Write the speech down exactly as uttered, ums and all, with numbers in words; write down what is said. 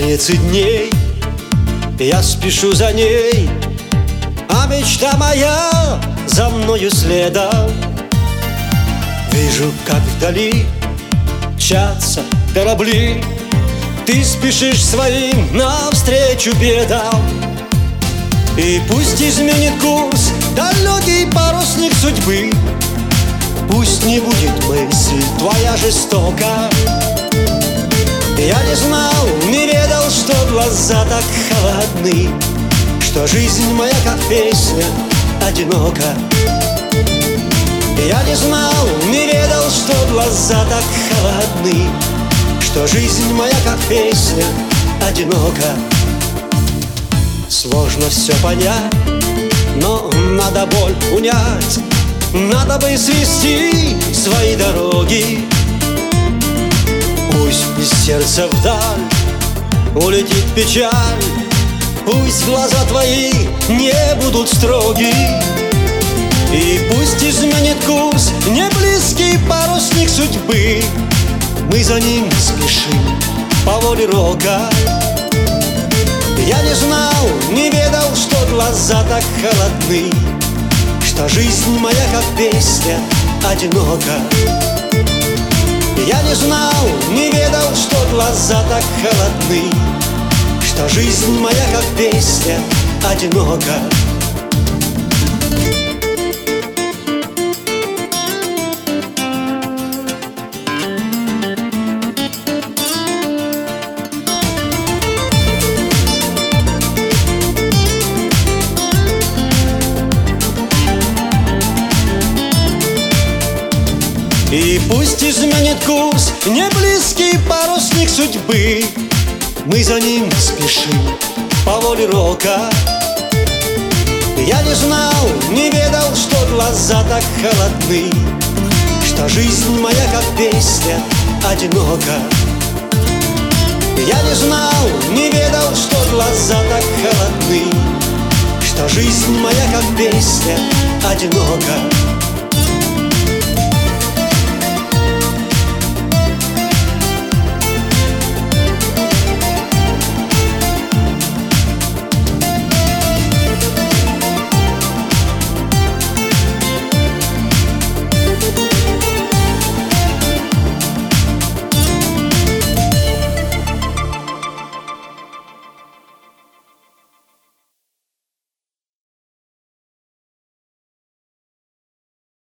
вереницы дней я спешу за ней, а мечта моя за мною следом. Вижу, как вдали мчатся корабли, ты спешишь своим навстречу бедам. И пусть изменит курс далекий парусник судьбы, пусть не будет мысль твоя жестока. Я не знал, не ведал, что глаза так холодны, что жизнь моя, как песня, одинока. Я не знал, не ведал, что глаза так холодны, что жизнь моя, как песня, одинока. Сложно все понять, но надо боль унять, надо бы свести свои дороги. Пусть из сердца вдаль улетит печаль, пусть глаза твои не будут строги. И пусть изменит курс неблизкий парусник судьбы, мы за ним спешим по воле рока. Я не знал, не ведал, что глаза так холодны, что жизнь моя, как песня, одинока. Я не знал, не ведал, что глаза так холодны, что жизнь моя, как песня, одинока. И пусть изменит курс неблизкий парусник судьбы, мы за ним спешим по воле рока. Я не знал, не ведал, что глаза так холодны, что жизнь моя, как песня, одинока. Я не знал, не ведал, что глаза так холодны, что жизнь моя, как песня, одинока.